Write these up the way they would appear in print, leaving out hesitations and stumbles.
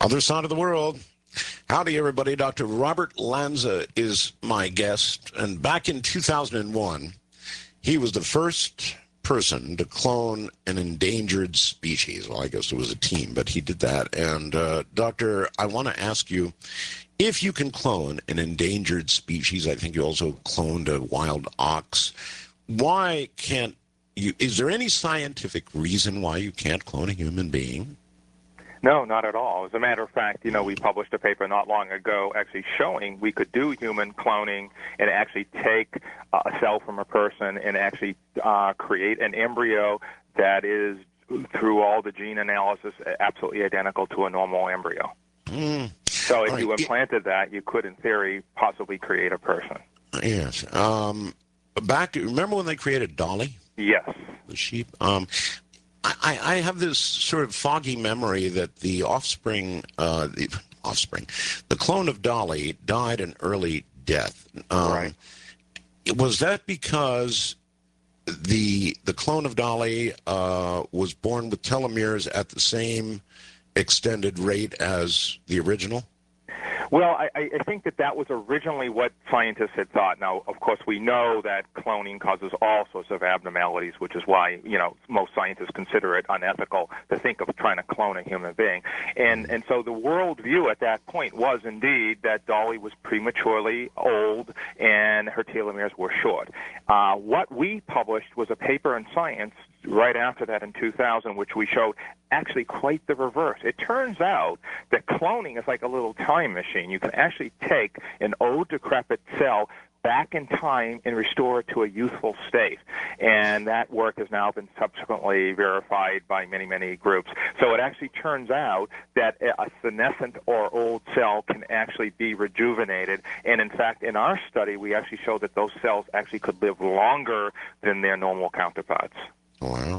Other side of the world. Howdy, everybody. Dr. Robert Lanza is my guest. And back in 2001, he was the first person to clone an endangered species. Well, I guess it was a team, but he did that. And, Doctor, I want to ask you, if you can clone an endangered species, I think you also cloned a wild ox, why can't you? Is there any scientific reason why you can't clone a human being? No, not at all. As a matter of fact, we published a paper not long ago actually showing we could do human cloning and actually take a cell from a person and actually create an embryo that is, through all the gene analysis, absolutely identical to a normal embryo. So if you implanted that, you could, in theory, possibly create a person. Yes. Remember when they created Dolly? Yes. The sheep? I have this sort of foggy memory that the clone of Dolly died an early death. Right. Was that because the clone of Dolly was born with telomeres at the same extended rate as the original? Well, I think that was originally what scientists had thought. Now, of course, we know that cloning causes all sorts of abnormalities, which is why, most scientists consider it unethical to think of trying to clone a human being. And so the worldview at that point was indeed that Dolly was prematurely old and her telomeres were short. What we published was a paper in Science right after that in 2000, which we showed actually quite the reverse. It turns out that cloning is like a little time machine. You can actually take an old, decrepit cell back in time and restore it to a youthful state. And that work has now been subsequently verified by many, many groups. So it actually turns out that a senescent or old cell can actually be rejuvenated. And in fact, in our study, we actually showed that those cells actually could live longer than their normal counterparts. Wow.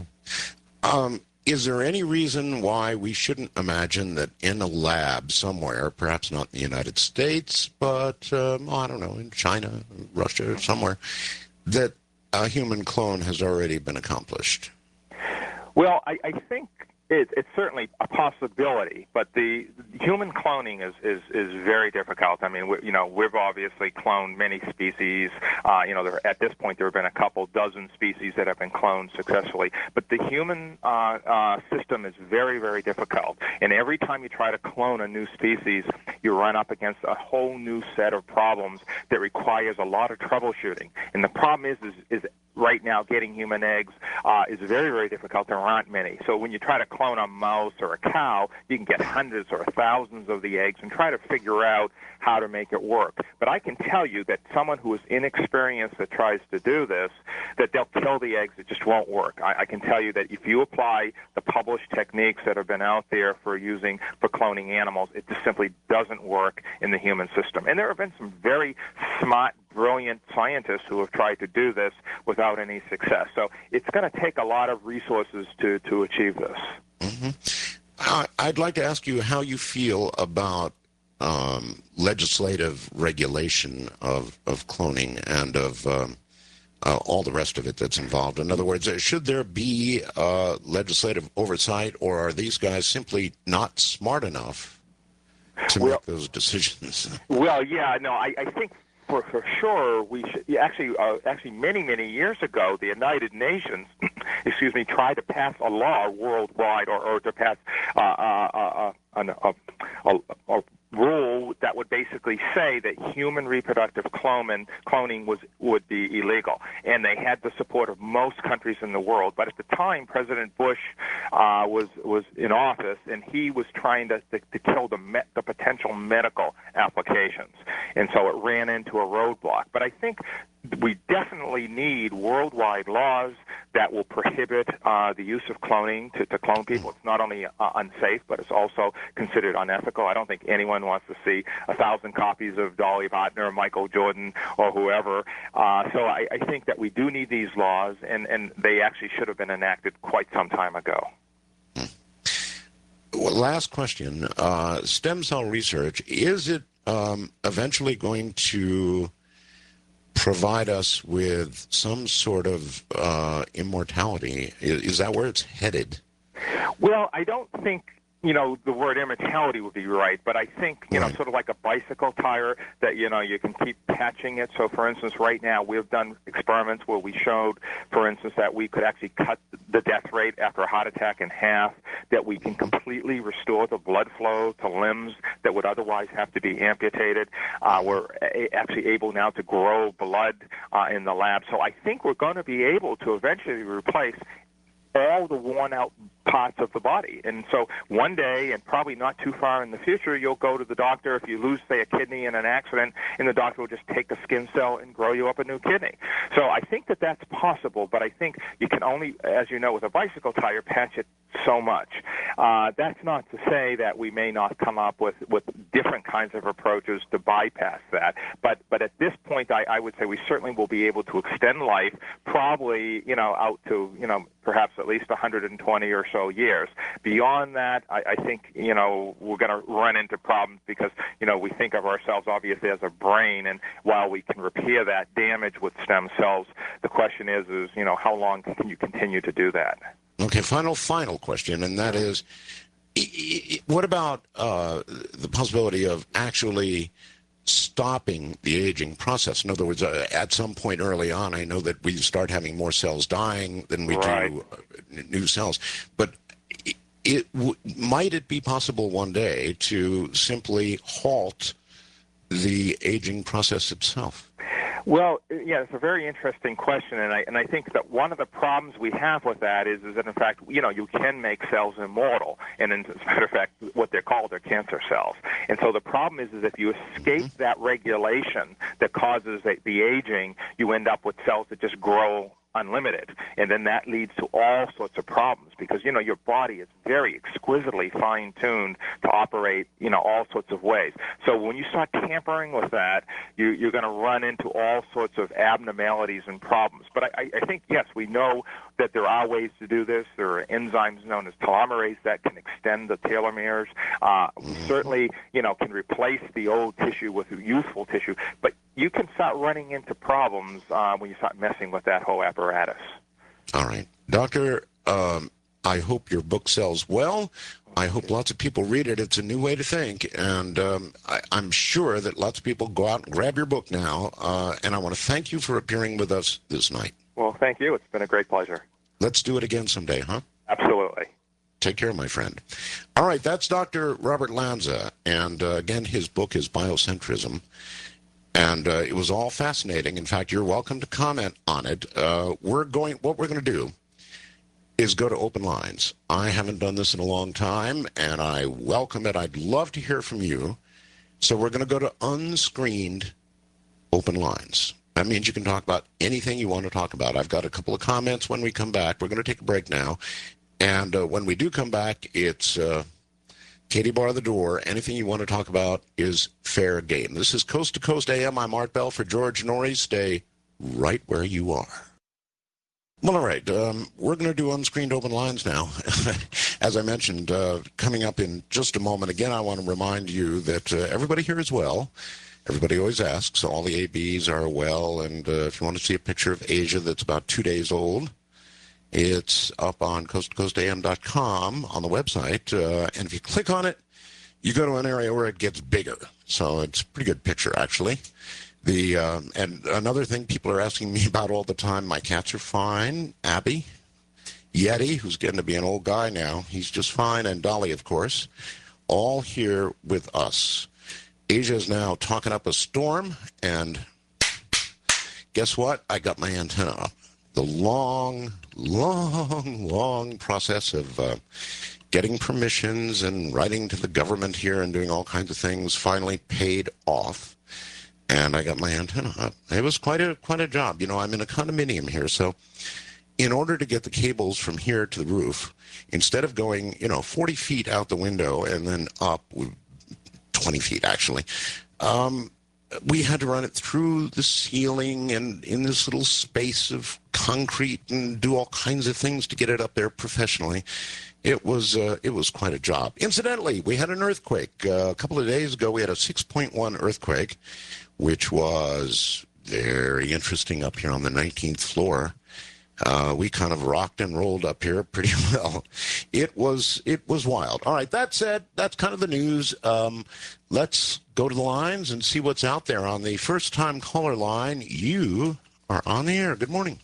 Is there any reason why we shouldn't imagine that in a lab somewhere, perhaps not in the United States, but, I don't know, in China, Russia, somewhere, that a human clone has already been accomplished? Well, I think it's certainly a possibility, but the human cloning is very difficult. I mean, we've obviously cloned many species. At this point, there have been a couple dozen species that have been cloned successfully. But the human system is very, very difficult. And every time you try to clone a new species, you run up against a whole new set of problems that requires a lot of troubleshooting. And the problem is right now getting human eggs is very, very difficult. There aren't many. So when you try to clone a mouse or a cow, you can get hundreds or thousands of the eggs and try to figure out how to make it work. But I can tell you that someone who is inexperienced that tries to do this, that they'll kill the eggs. It just won't work. I can tell you that if you apply the published techniques that have been out there for cloning animals, it just simply doesn't work in the human system. And there have been some very smart, brilliant scientists who have tried to do this without any success. So it's going to take a lot of resources to achieve this. Mm-hmm. I'd like to ask you how you feel about legislative regulation of cloning and of all the rest of it that's involved. In other words, should there be legislative oversight, or are these guys simply not smart enough to make those decisions? Well, yeah, no, I think for sure we should. Actually, many years ago, the United Nations, tried to pass a law worldwide, or to pass a rule that would basically say that human reproductive cloning would be illegal, and they had the support of most countries in the world. But at the time, President Bush was in office, and he was trying to kill the potential medical applications, and so it ran into a roadblock. But I think we definitely need worldwide laws that will prohibit the use of cloning to clone people. It's not only unsafe, but it's also considered unethical. I don't think anyone wants to see 1,000 copies of Dolly Parton or Michael Jordan or whoever. So I think that we do need these laws, and they actually should have been enacted quite some time ago. Well, last question. Stem cell research, is it eventually going to provide us with some sort of immortality? Is that where it's headed? Well, I don't think the word immortality would be right, but I think, sort of like a bicycle tire that, you can keep patching it. So, for instance, right now we've done experiments where we showed, for instance, that we could actually cut the death rate after a heart attack in half, that we can completely restore the blood flow to limbs that would otherwise have to be amputated. We're actually able now to grow blood in the lab. So I think we're going to be able to eventually replace all the worn-out parts of the body. And so one day, and probably not too far in the future, you'll go to the doctor if you lose, say, a kidney in an accident, and the doctor will just take a skin cell and grow you up a new kidney. So I think that that's possible, but I think you can only, as you know, with a bicycle tire, patch it so much. That's not to say that we may not come up with different kinds of approaches to bypass that. But at this point, I would say we certainly will be able to extend life, probably, out to, perhaps at least 120 or so years. Beyond that, I think, we're going to run into problems because, we think of ourselves obviously as a brain, and while we can repair that damage with stem cells, the question is, how long can you continue to do that? Okay, final question, and that is, what about the possibility of actually stopping the aging process? In other words, at some point early on, I know that we start having more cells dying than we do new cells, but might it be possible one day to simply halt the aging process itself? Well, yeah, it's a very interesting question, and I think that one of the problems we have with that is that, in fact, you can make cells immortal, and as a matter of fact, what they're called are cancer cells. And so the problem is if you escape that regulation that causes the aging, you end up with cells that just grow unlimited, and then that leads to all sorts of problems because your body is very exquisitely fine-tuned to operate all sorts of ways. So when you start tampering with that, you're going to run into all sorts of abnormalities and problems. But I think, yes, we know that there are ways to do this. There are enzymes known as telomerase that can extend the telomeres. We certainly can replace the old tissue with youthful tissue, but you can start running into problems when you start messing with that whole apparatus. All right. Doctor, I hope your book sells well. I hope lots of people read it. It's a new way to think, and I'm sure that lots of people go out and grab your book now, and I want to thank you for appearing with us this night. Well, thank you. It's been a great pleasure. Let's do it again someday, huh? Absolutely. Take care, my friend. All right, that's Dr. Robert Lanza, and again, his book is Biocentrism. And it was all fascinating. In fact, you're welcome to comment on it. What we're going to do is go to open lines. I haven't done this in a long time, and I welcome it. I'd love to hear from you. So we're going to go to unscreened open lines. That means you can talk about anything you want to talk about. I've got a couple of comments when we come back. We're going to take a break now. And when we do come back, it's Katie bar the door. Anything you want to talk about is fair game. This is Coast to Coast AM. I'm Art Bell for George Norrie. Stay right where you are. Well, all right. We're going to do unscreened open lines now. As I mentioned, coming up in just a moment. Again, I want to remind you that everybody here is well. Everybody always asks. All the ABs are well. And if you want to see a picture of Asia that's about 2 days old, it's up on coasttocoastam.com on the website. And if you click on it, you go to an area where it gets bigger. So it's a pretty good picture, actually. And another thing people are asking me about all the time, my cats are fine. Abby, Yeti, who's getting to be an old guy now, he's just fine. And Dolly, of course, all here with us. Asia is now talking up a storm. And guess what? I got my antenna up. The long process of getting permissions and writing to the government here and doing all kinds of things finally paid off. And I got my antenna up. It was quite a job. I'm in a condominium here, so in order to get the cables from here to the roof, instead of going, 40 feet out the window and then up 20 feet, actually, we had to run it through the ceiling and in this little space of concrete and do all kinds of things to get it up there professionally. It was quite a job. Incidentally, we had an earthquake. A couple of days ago, we had a 6.1 earthquake, which was very interesting up here on the 19th floor. We kind of rocked and rolled up here pretty well. It was wild. All right, that said, that's kind of the news. Let's go to the lines and see what's out there. On the first-time caller line, you are on the air. Good morning.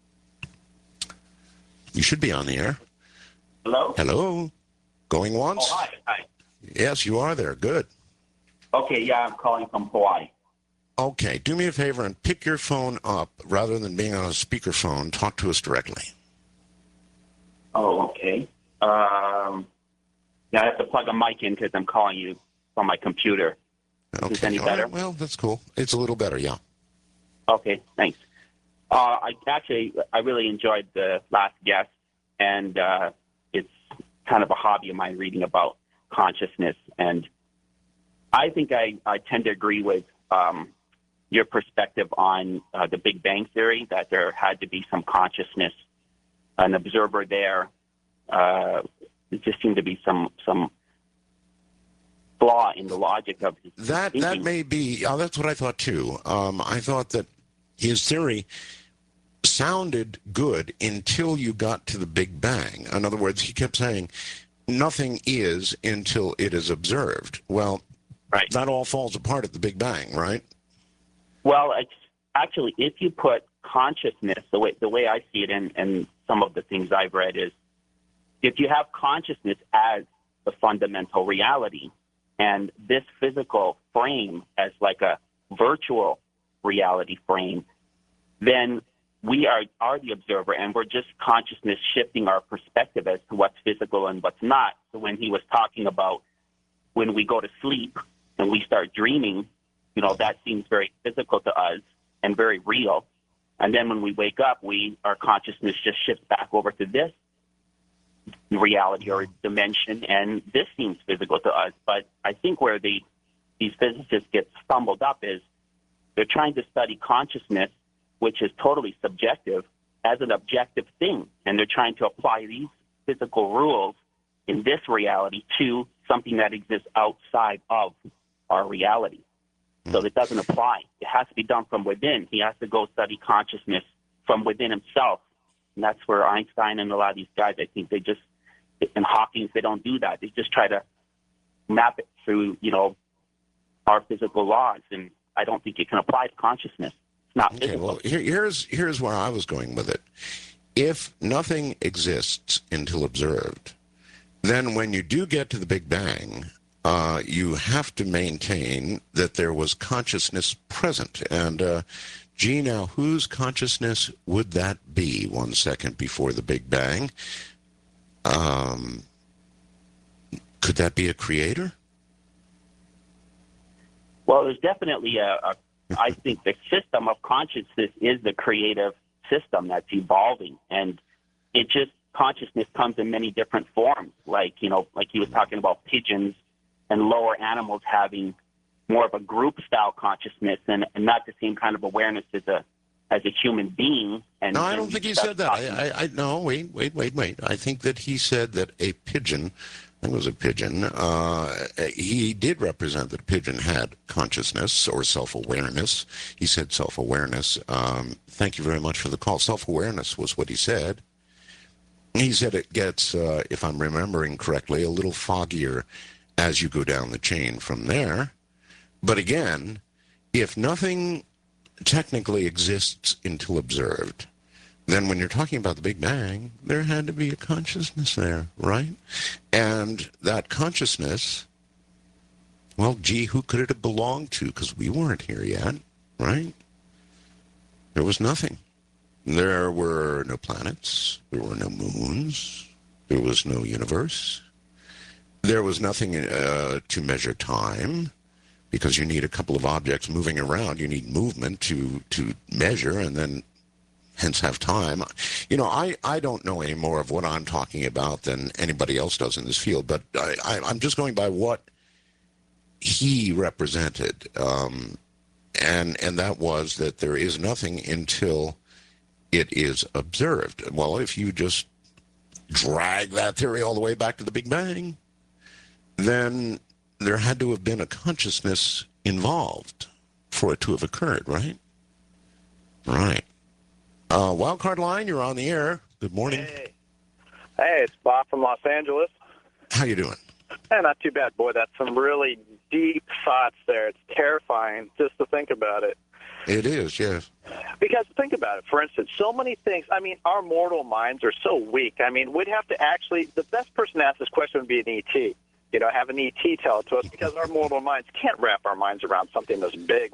You should be on the air. Hello? Hello? Going once? Oh, hi. Yes, you are there. Good. Okay, yeah, I'm calling from Hawaii. Okay, do me a favor and pick your phone up rather than being on a speakerphone. Talk to us directly. Oh, okay. Yeah, I have to plug a mic in because I'm calling you from my computer. Okay. Is this any All better? right, well, that's cool. It's a little better, yeah. Okay, thanks. I really enjoyed the last guest, and it's kind of a hobby of mine reading about consciousness. And I think I tend to agree with your perspective on the Big Bang Theory, that there had to be some consciousness, an observer there. There just seemed to be some flaw in the logic of his thinking. That may be, that's what I thought too. I thought that his theory sounded good until you got to the Big Bang. In other words, he kept saying, nothing is until it is observed. Well, Right. that all falls apart at the Big Bang, right? Well, it's actually, if you put consciousness, the way I see it, and some of the things I've read is, if you have consciousness as the fundamental reality, and this physical frame as like a virtual reality frame, then we are the observer, and we're just consciousness shifting our perspective as to what's physical and what's not. So when he was talking about when we go to sleep and we start dreaming, that seems very physical to us and very real. And then when we wake up, our consciousness just shifts back over to this reality or dimension, and this seems physical to us. But I think where these physicists get stumbled up is they're trying to study consciousness, which is totally subjective, as an objective thing. And they're trying to apply these physical rules in this reality to something that exists outside of our reality. So it doesn't apply. It has to be done from within. He has to go study consciousness from within himself. And that's where Einstein and a lot of these guys, I think and Hawking, they don't do that. They just try to map it through, our physical laws. And I don't think it can apply to consciousness. It's not physical. Well, here's where I was going with it. If nothing exists until observed, then when you do get to the Big Bang, you have to maintain that there was consciousness present. And, gee, now, whose consciousness would that be 1 second before the Big Bang? Could that be a creator? Well, there's definitely I think the system of consciousness is the creative system that's evolving. And consciousness comes in many different forms. Like he was talking about pigeons and lower animals having more of a group-style consciousness and not the same kind of awareness as a human being. No, I don't think he said that. No, wait. I think that he said that a pigeon, I think it was a pigeon, he did represent that a pigeon had consciousness or self-awareness. He said self-awareness. Thank you very much for the call. Self-awareness was what he said. He said it gets, if I'm remembering correctly, a little foggier as you go down the chain from there. But again, if nothing technically exists until observed, then when you're talking about the Big Bang, there had to be a consciousness there, right? And that consciousness, well, gee, who could it have belonged to? Because we weren't here yet, right? There was nothing. There were no planets. There were no moons. There was no universe. There was nothing to measure time, because you need a couple of objects moving around. You need movement to measure and then hence have time. I don't know any more of what I'm talking about than anybody else does in this field, but I'm just going by what he represented. And that was that there is nothing until it is observed. Well, if you just drag that theory all the way back to the Big Bang, then there had to have been a consciousness involved for it to have occurred, right? Right. Wildcard Line, you're on the air. Good morning. Hey, it's Bob from Los Angeles. How you doing? Not too bad, boy. That's some really deep thoughts there. It's terrifying just to think about it. It is, yes. Because think about it. For instance, so many things. I mean, our mortal minds are so weak. I mean, we'd have to actually, the best person to ask this question would be an ET. You know, have an ET tell it to us, because our mortal minds can't wrap our minds around something this big.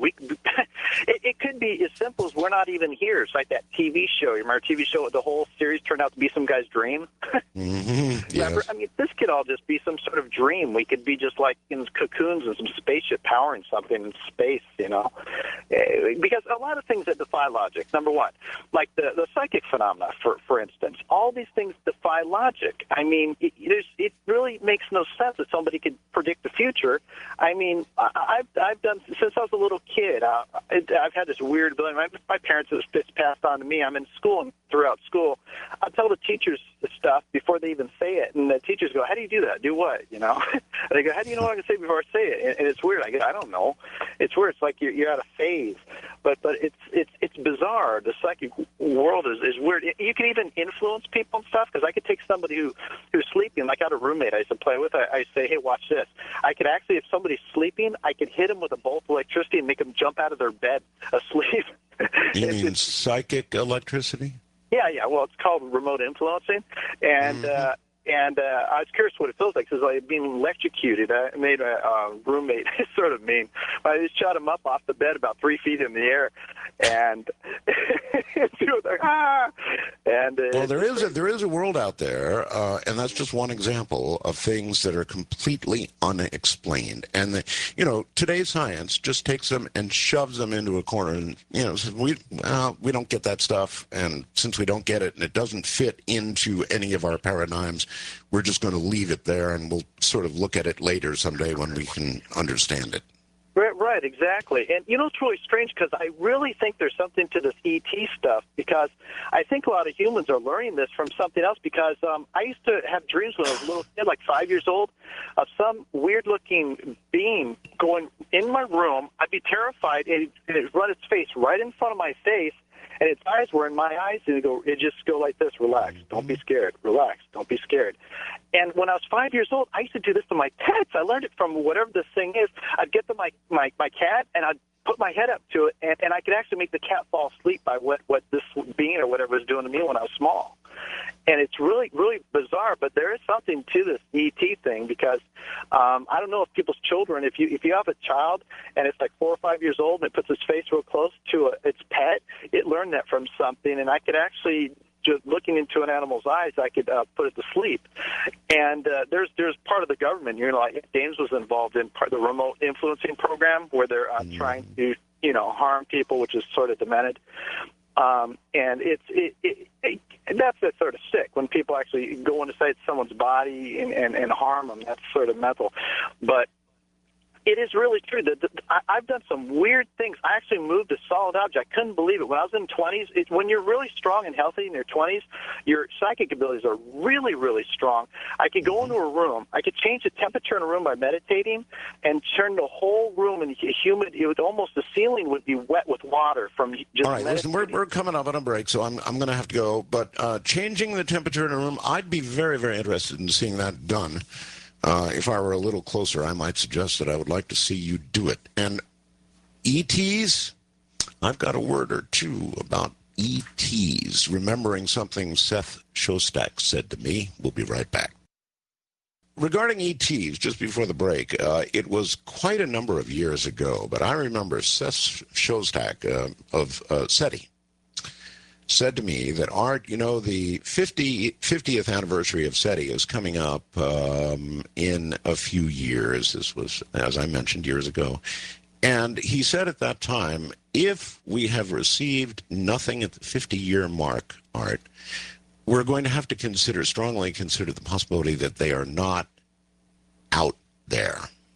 It could be as simple as we're not even here. It's like that TV show. You remember TV show? The whole series turned out to be some guy's dream. Mm-hmm. Remember? Yes. I mean, this could all just be some sort of dream. We could be just like in cocoons and some spaceship powering something in space, you know. Because a lot of things that defy logic. Number one, like the psychic phenomena, for instance. All these things defy logic. I mean, it really makes no sense that somebody could predict the future. I mean, I've done, since I was a little kid, I've had this weird ability. My parents, it's passed on to me. I'm in school, and throughout school, I tell the teachers stuff before they even say it, and the teachers go, "How do you do that? Do what?" You know? And they go, "How do you know what I can say before I say it?" And it's weird. I go, "I don't know." It's weird. It's like you're out of phase. But it's bizarre. The psychic world is weird. You can even influence people and stuff, because I could take somebody who's sleeping, like I had a roommate I used to play with. I say, "Hey, watch this." I could actually, if somebody's sleeping, I could hit them with a bolt of electricity and make them jump out of their bed asleep. You mean psychic electricity? Yeah. Well, it's called remote influencing, and I was curious what it feels like, because like being electrocuted. I made a roommate sort of mean. I just shot him up off the bed about 3 feet in the air, and he was like, ah! And well, there is a world out there, and that's just one example of things that are completely unexplained. And today's science just takes them and shoves them into a corner, and says, we don't get that stuff, and since we don't get it, and it doesn't fit into any of our paradigms, we're just going to leave it there, and we'll sort of look at it later someday when we can understand it. Right, exactly. And it's really strange, because I really think there's something to this ET stuff, because I think a lot of humans are learning this from something else, because I used to have dreams when I was a little kid, like 5 years old, of some weird-looking being going in my room. I'd be terrified, and it'd run its face right in front of my face, and its eyes were in my eyes, and it'd just go like this: relax, don't be scared, relax, don't be scared. And when I was 5 years old, I used to do this to my pets. I learned it from whatever this thing is. I'd get to my cat, and I'd put my head up to it, and I could actually make the cat fall asleep by what this being or whatever was doing to me when I was small. And it's really, really bizarre, but there is something to this ET thing, because I don't know if people's children, if you have a child and it's like 4 or 5 years old and it puts its face real close to its pet, it learned that from something, and I could actually, just looking into an animal's eyes, I could put it to sleep. And there's part of the government, like James was involved in part of the remote influencing program, where they're trying to harm people, which is sort of demented. And that's sort of sick when people actually go inside someone's body and harm them. That's sort of mental. But it is really true that I've done some weird things. I actually moved a solid object. I couldn't believe it. When I was in 20s, when you're really strong and healthy in your 20s, your psychic abilities are really, really strong. I could go into a room. I could change the temperature in a room by meditating and turn the whole room into humid. It would almost, the ceiling would be wet with water from just All right, listen, we're coming up on a break, so I'm going to have to go. But changing the temperature in a room, I'd be very, very interested in seeing that done. If I were a little closer, I might suggest that I would like to see you do it. And ETs, I've got a word or two about ETs, remembering something Seth Shostak said to me. We'll be right back. Regarding ETs, just before the break, it was quite a number of years ago, but I remember Seth Shostak of SETI said to me that, Art, the 50th anniversary of SETI is coming up in a few years. This was, as I mentioned, years ago. And he said at that time, if we have received nothing at the 50-year mark, Art, we're going to have to strongly consider the possibility that they are not out there.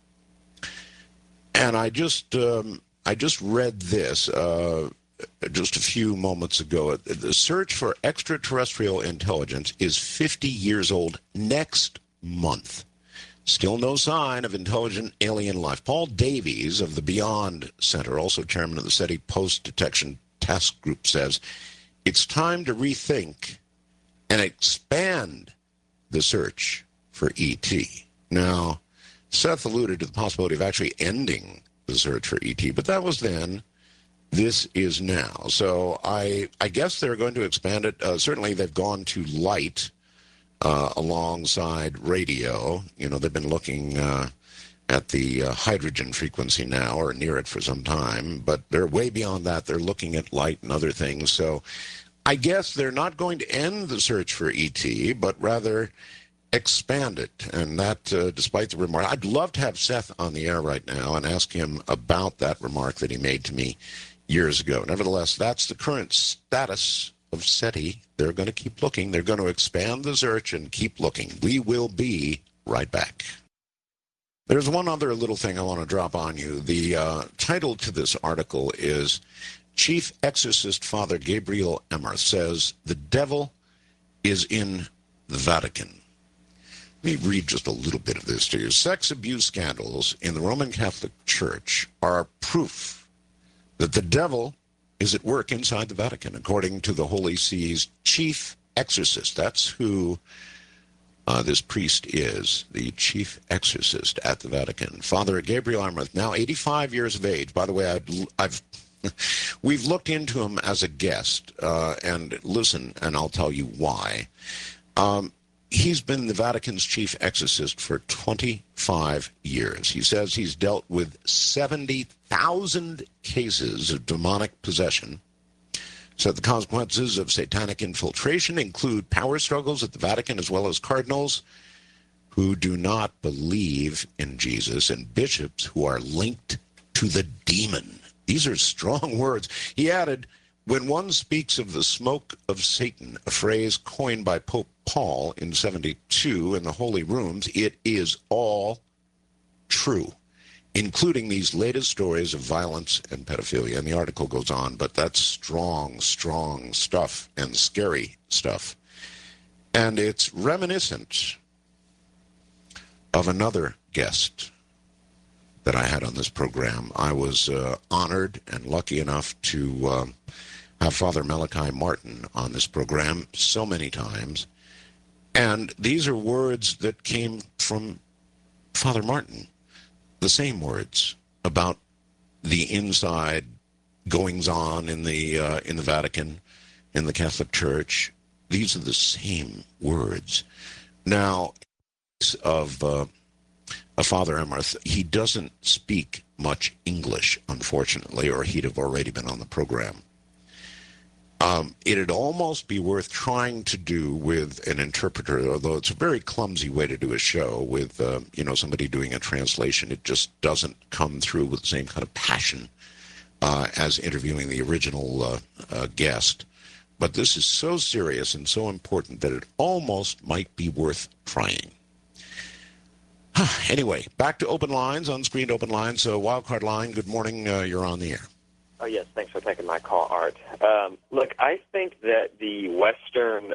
And I just read this just a few moments ago. The search for extraterrestrial intelligence is 50 years old next month. Still no sign of intelligent alien life. Paul Davies of the Beyond Center, also chairman of the SETI Post-Detection Task Group, says, it's time to rethink and expand the search for E.T. Now, Seth alluded to the possibility of actually ending the search for E.T., but that was then. This is now. So I guess they're going to expand it. Certainly they've gone to light alongside radio. You know, they've been looking at the hydrogen frequency now, or near it for some time, but they're way beyond that. They're looking at light and other things. So I guess they're not going to end the search for ET, but rather expand it. And that, despite the remark, I'd love to have Seth on the air right now and ask him about that remark that he made to me years ago. Nevertheless, that's the current status of SETI. They're going to keep looking. They're going to expand the search and keep looking. We will be right back. There's one other little thing I want to drop on you. The title to this article is Chief Exorcist Father Gabriel Emmer says the devil is in the Vatican. Let me read just a little bit of this to you. Sex abuse scandals in the Roman Catholic Church are proof that the devil is at work inside the Vatican, according to the Holy See's chief exorcist. That's who this priest is, the chief exorcist at the Vatican. Father Gabriel Emmer, now 85 years of age. By the way, we've looked into him as a guest, and listen, and I'll tell you why. He's been the Vatican's chief exorcist for 25 years. He says he's dealt with 70,000 cases of demonic possession. Said the consequences of satanic infiltration include power struggles at the Vatican, as well as cardinals who do not believe in Jesus and bishops who are linked to the demon. These are strong words. He added, when one speaks of the smoke of Satan, a phrase coined by Pope Paul in 72 in the Holy Rooms, it is all true, including these latest stories of violence and pedophilia. And the article goes on, but that's strong, strong stuff and scary stuff. And it's reminiscent of another guest that I had on this program. I was honored and lucky enough to have Father Malachi Martin on this program so many times. And these are words that came from Father Martin, the same words about the inside goings-on in the Vatican, in the Catholic Church. These are the same words. Now, of Father Emmer, he doesn't speak much English, unfortunately, or he'd have already been on the program. It'd almost be worth trying to do with an interpreter, although it's a very clumsy way to do a show with, somebody doing a translation. It just doesn't come through with the same kind of passion as interviewing the original guest. But this is so serious and so important that it almost might be worth trying. Anyway, back to open lines, unscreened open lines. So Wildcard Line, good morning. You're on the air. Oh, yes. Thanks for taking my call, Art. Look, I think that the Western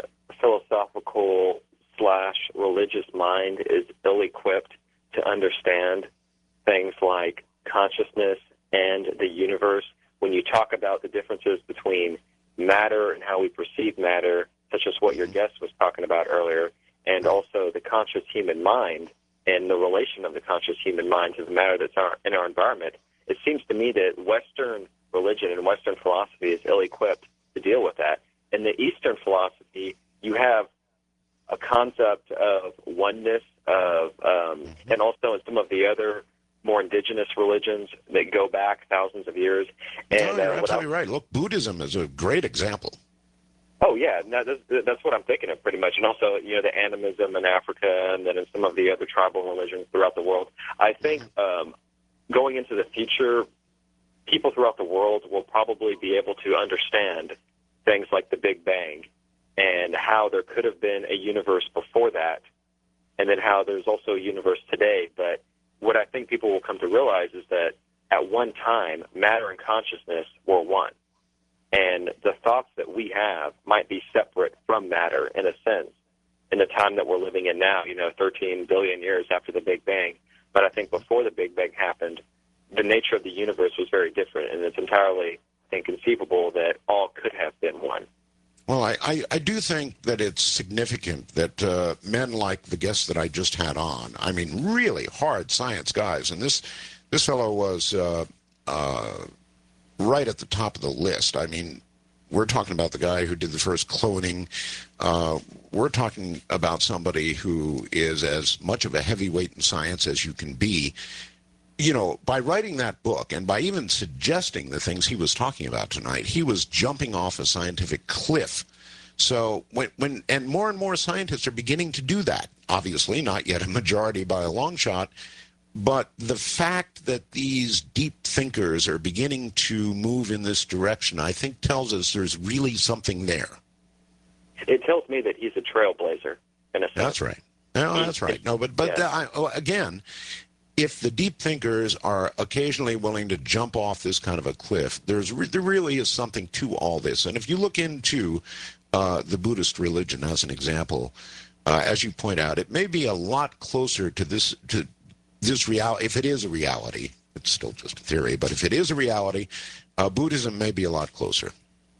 philosophical/religious mind is ill-equipped to understand things like consciousness and the universe. When you talk about the differences between matter and how we perceive matter, such as what your guest was talking about earlier, and also the conscious human mind and the relation of the conscious human mind to the matter that's in our environment, it seems to me that Western religion and Western philosophy is ill-equipped to deal with that. In the Eastern philosophy, you have a concept of oneness, and also in some of the other more indigenous religions that go back thousands of years. And you're absolutely right. Look, Buddhism is a great example. Oh, yeah, no, that's what I'm thinking of pretty much. And also, the animism in Africa and then in some of the other tribal religions throughout the world. I think going into the future, people throughout the world will probably be able to understand things like the Big Bang and how there could have been a universe before that, and then how there's also a universe today. But what I think people will come to realize is that at one time, matter and consciousness were one. And the thoughts that we have might be separate from matter in a sense in the time that we're living in now, 13 billion years after the Big Bang. But I think before the Big Bang happened, the nature of the universe was very different, and it's entirely inconceivable that all could have been one. Well, I do think that it's significant that men like the guests that I just had on, I mean, really hard science guys, and this fellow was right at the top of the list. I mean, we're talking about the guy who did the first cloning. We're talking about somebody who is as much of a heavyweight in science as you can be. You know, by writing that book and by even suggesting the things he was talking about tonight, he was jumping off a scientific cliff. So and more scientists are beginning to do that. Obviously, not yet a majority by a long shot, but the fact that these deep thinkers are beginning to move in this direction, I think, tells us there's really something there. It tells me that he's a trailblazer, in a sense. That's right. No, that's right. No, but yeah. Again, if the deep thinkers are occasionally willing to jump off this kind of a cliff, there really is something to all this. And if you look into the Buddhist religion as an example, as you point out, it may be a lot closer to this reality. If it is a reality, it's still just a theory, but if it is a reality, Buddhism may be a lot closer.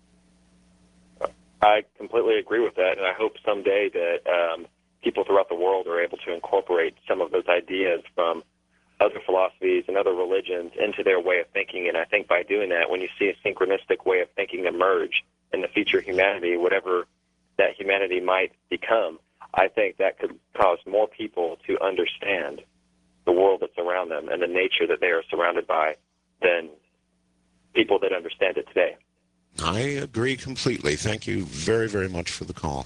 I completely agree with that, and I hope someday that people throughout the world are able to incorporate some of those ideas from other philosophies and other religions into their way of thinking. And I think by doing that, when you see a synchronistic way of thinking emerge in the future humanity, whatever that humanity might become, I think that could cause more people to understand the world that's around them and the nature that they are surrounded by than people that understand it today. I agree completely. Thank you very, very much for the call.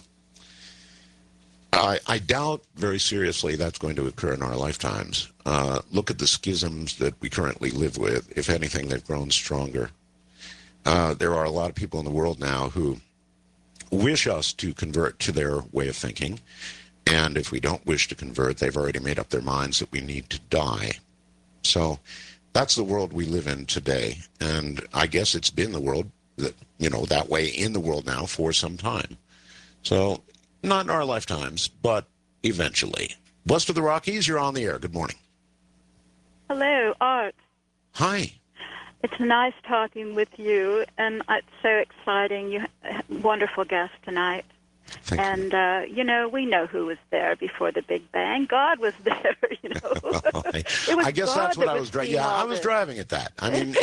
I doubt very seriously that's going to occur in our lifetimes. Look at the schisms that we currently live with. If anything, they've grown stronger. There are a lot of people in the world now who wish us to convert to their way of thinking. And if we don't wish to convert, they've already made up their minds that we need to die. So that's the world we live in today. And I guess it's been the world that way in the world now for some time. So not in our lifetimes, but eventually. West of the Rockies, you're on the air. Good morning. Hello, Art. Hi. It's nice talking with you, and it's so exciting. You wonderful guest tonight. Thank you. And, we know who was there before the Big Bang. God was there, I guess God that's what that I was driving. Yeah, I was driving at that. I mean,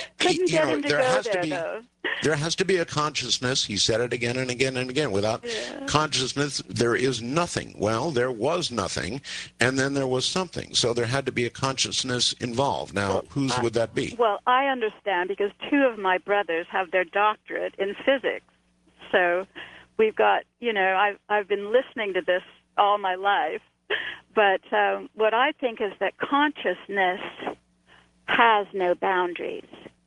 there has to be a consciousness. He said it again and again and again. Without consciousness, there is nothing. Well, there was nothing, and then there was something. So there had to be a consciousness involved. Now, whose would that be? Well, I understand because two of my brothers have their doctorate in physics. So we've got, I've been listening to this all my life. But what I think is that consciousness has no boundaries.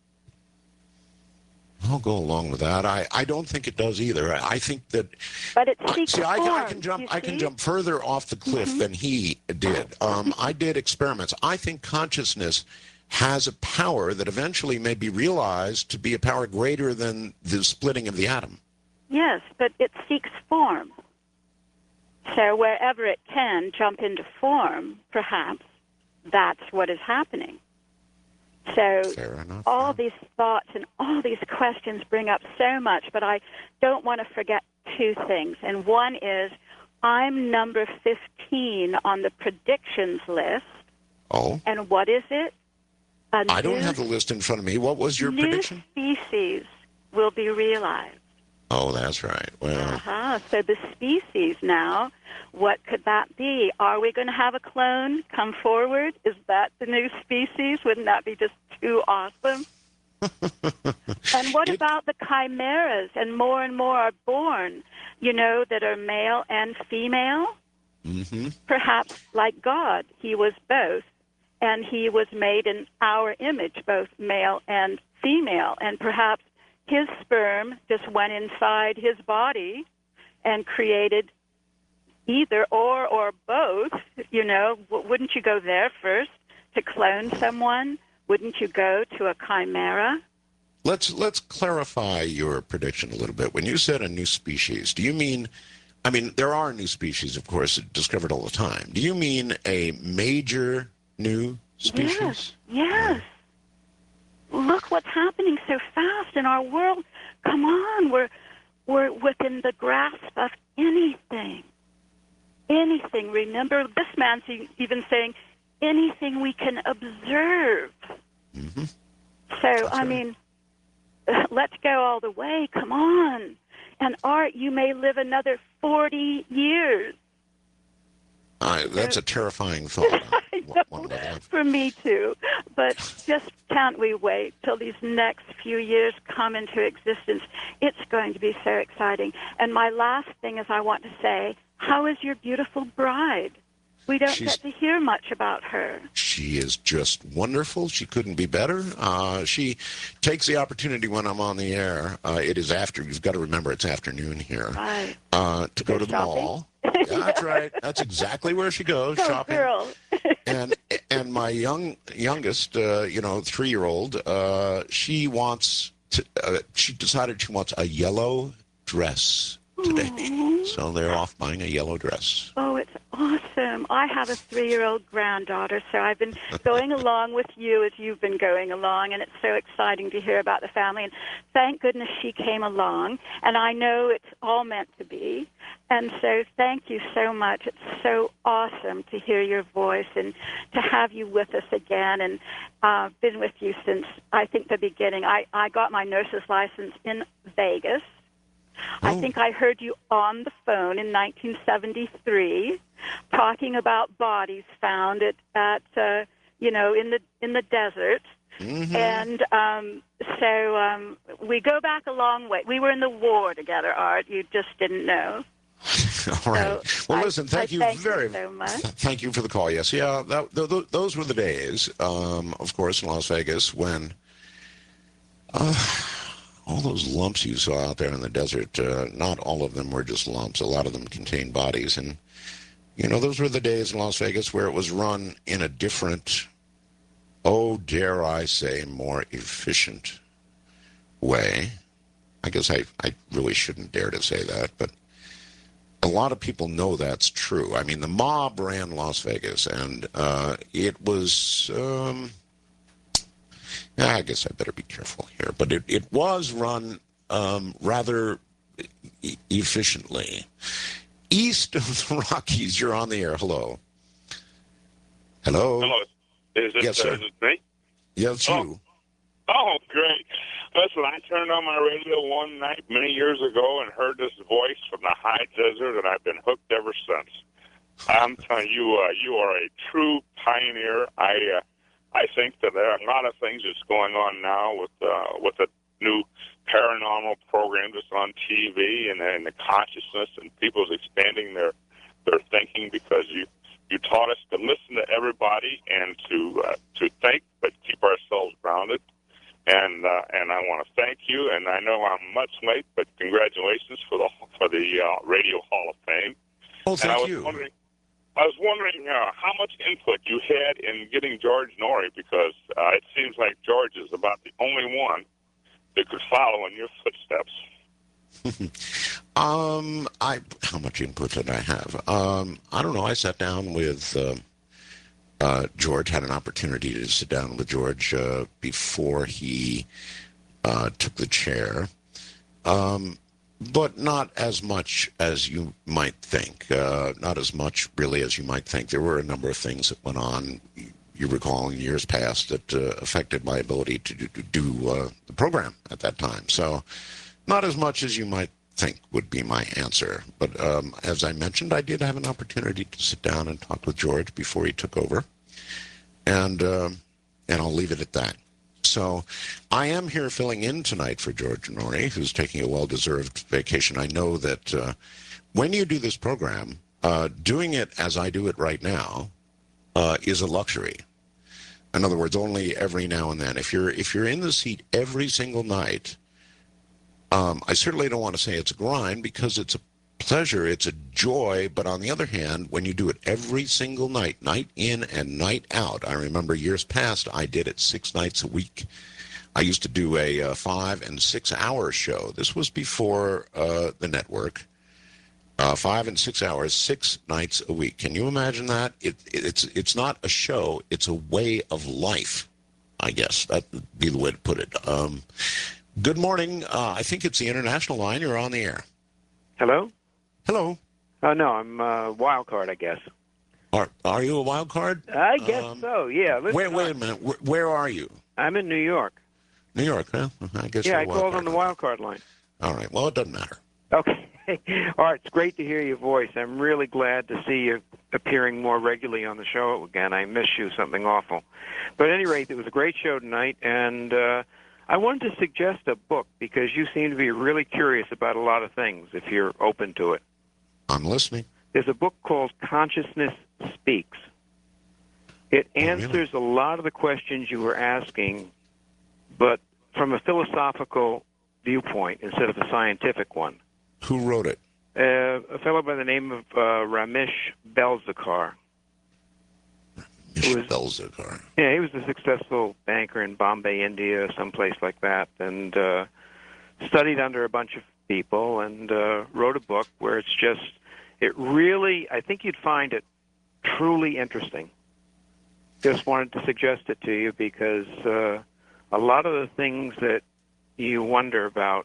I'll go along with that. I don't think it does either. I think that. But it seeks see, I can form, I can jump further off the cliff than he did. I did experiments. I think consciousness has a power that eventually may be realized to be a power greater than the splitting of the atom. Yes, but it seeks form. So wherever it can jump into form, perhaps that's what is happening. So all these thoughts and all these questions bring up so much, but I don't want to forget two things. And one is I'm number 15 on the predictions list. Oh. And what is it? I don't have the list in front of me. What was your prediction? New species will be realized. Oh, that's right. Well. So the species now, what could that be? Are we going to have a clone come forward? Is that the new species? Wouldn't that be just too awesome? And what about the chimeras? And more are born, that are male and female? Mm-hmm. Perhaps like God, he was both. And he was made in our image, both male and female. And perhaps his sperm just went inside his body and created either or both. Wouldn't you go there first to clone someone? Wouldn't you go to a chimera? Let's clarify your prediction a little bit. When you said a new species, do you mean, there are new species, of course, discovered all the time. Do you mean a major new species? Yes. Look what's happening so fast in our world. Come on, we're within the grasp of anything. Anything. Remember, this man's even saying anything we can observe. Mm-hmm. So, I mean, let's go all the way. Come on. And Art, you may live another 40 years. That's a terrifying thought. For me too. But just can't we wait till these next few years come into existence? It's going to be so exciting. And my last thing is I want to say, how is your beautiful bride? We don't get to hear much about her. She is just wonderful. She couldn't be better. She takes the opportunity when I'm on the air. It is after. You've got to remember it's afternoon here. Right. To go to the mall. Yeah, that's right. That's exactly where she goes, shopping. Girl. and my youngest, 3-year-old, she wants to. She decided she wants a yellow dress today. Aww. So they're off buying a yellow dress. Oh, it's awesome. I have a 3-year-old granddaughter, so I've been going along with you as you've been going along, and it's so exciting to hear about the family. And thank goodness she came along, and I know it's all meant to be. And so thank you so much. It's so awesome to hear your voice and to have you with us again. And I've been with you since, I think, the beginning. I got my nurse's license in Vegas. I think I heard you on the phone in 1973 talking about bodies found in the desert. Mm-hmm. And so we go back a long way. We were in the war together, Art. You just didn't know. All right. So well, listen, thank you very so much. Thank you for the call. Yes, yeah, those were the days, of course, in Las Vegas when all those lumps you saw out there in the desert, not all of them were just lumps. A lot of them contained bodies. And, those were the days in Las Vegas where it was run in a different, dare I say, more efficient way. I guess I really shouldn't dare to say that, but a lot of people know that's true. I mean, the mob ran Las Vegas, and it was... I guess I better be careful here, but it was run rather efficiently. East of the Rockies, you're on the air. Hello. Hello. Hello. Yes, sir. Is it me? Yeah, it's you. Oh, great. Listen, I turned on my radio one night many years ago and heard this voice from the high desert, and I've been hooked ever since. I'm telling you, you are a true pioneer. I think that there are a lot of things that's going on now with the new paranormal program that's on TV and the consciousness and people's expanding their thinking, because you taught us to listen to everybody and to think, but keep ourselves grounded. And I want to thank you. And I know I'm much late, but congratulations for the Radio Hall of Fame. Oh, thank you. I was wondering how much input you had in getting George Noory, because it seems like George is about the only one that could follow in your footsteps. How much input did I have? I don't know. I sat down with George, had an opportunity to sit down with George before he took the chair. But not as much as you might think. Not as much, really, as you might think. There were a number of things that went on, you recall, in years past that affected my ability to do the program at that time. So not as much as you might think would be my answer. But as I mentioned, I did have an opportunity to sit down and talk with George before he took over. And I'll leave it at that. So I am here filling in tonight for George Noory, who's taking a well-deserved vacation. I know that when you do this program, doing it as I do it right now is a luxury. In other words, only every now and then. If you're in the seat every single night, I certainly don't want to say it's a grind, because it's a pleasure, it's a joy. But on the other hand, when you do it every single night, night in and night out, I remember years past I did it 6 nights a week. I used to do a 5 and 6 hour show. This was before the network. 5 and 6 hours, 6 nights a week. Can you imagine that? It's not a show, it's a way of life, I guess. That would be the way to put it. Good morning. I think it's the international line. You're on the air. Hello? Hello. Oh, no, I'm a wild card, I guess. Are you a wild card? I guess so, yeah. Listen, wait a minute. Where are you? I'm in New York. New York, huh? I guess Yeah, you're I a wild called card. on the wild card line. All right. Well, it doesn't matter. Okay. All right, it's great to hear your voice. I'm really glad to see you appearing more regularly on the show again. I miss you something awful. But at any rate, it was a great show tonight, and I wanted to suggest a book because you seem to be really curious about a lot of things, if you're open to it. I'm listening. There's a book called Consciousness Speaks. It answers a lot of the questions you were asking, but from a philosophical viewpoint instead of a scientific one. Who wrote it? A fellow by the name of Ramesh Belzakar. Belzakar. Yeah, he was a successful banker in Bombay, India, someplace like that, and studied under a bunch of people and wrote a book where it really, I think you'd find it truly interesting. Just wanted to suggest it to you because a lot of the things that you wonder about,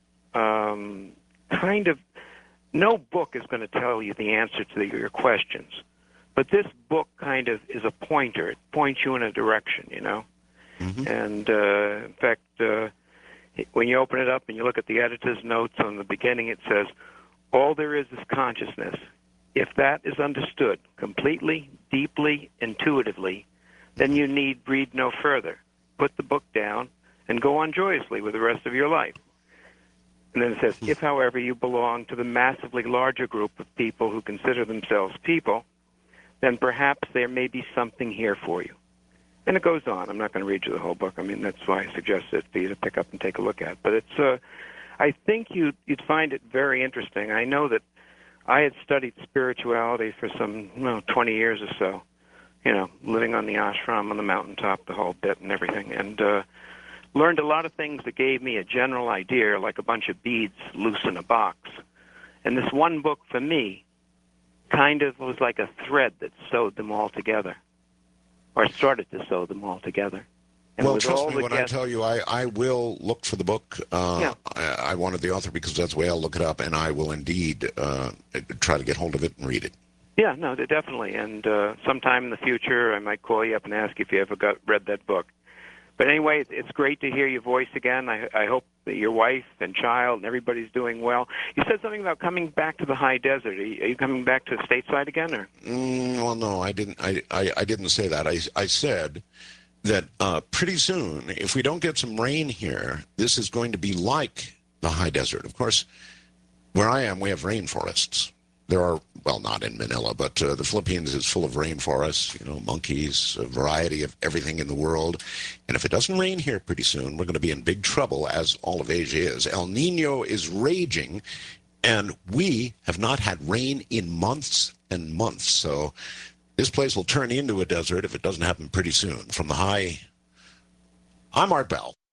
no book is going to tell you the answer to your questions. But this book kind of is a pointer. It points you in a direction, you know. Mm-hmm. And, in fact, when you open it up and you look at the editor's notes on the beginning, it says, all there is consciousness. If that is understood completely, deeply, intuitively, then you need read no further. Put the book down and go on joyously with the rest of your life. And then it says, if, however, you belong to the massively larger group of people who consider themselves people, then perhaps there may be something here for you. And it goes on. I'm not going to read you the whole book. I mean, that's why I suggested it for you to pick up and take a look at. But it's, I think you'd find it very interesting. I know that I had studied spirituality for some 20 years or so, you know, living on the ashram on the mountaintop, the whole bit and everything, and learned a lot of things that gave me a general idea, like a bunch of beads loose in a box. And this one book, for me, kind of was like a thread that sewed them all together, or started to sew them all together. And well, trust me when I tell you, I will look for the book. Yeah. I wanted the author because that's the way I'll look it up, and I will indeed try to get hold of it and read it. Yeah, no, definitely. And sometime in the future, I might call you up and ask if you ever read that book. But anyway, it's great to hear your voice again. I hope that your wife and child and everybody's doing well. You said something about coming back to the high desert. Are you coming back to stateside again, or? Well, no, I didn't. I didn't say that. I said that pretty soon, if we don't get some rain here, this is going to be like the high desert. Of course, where I am, we have rainforests. There are, well, not in Manila, but the Philippines is full of rainforests, you know, monkeys, a variety of everything in the world. And if it doesn't rain here pretty soon, we're going to be in big trouble, as all of Asia is. El Nino is raging, and we have not had rain in months and months. So this place will turn into a desert if it doesn't happen pretty soon. From the high, I'm Art Bell.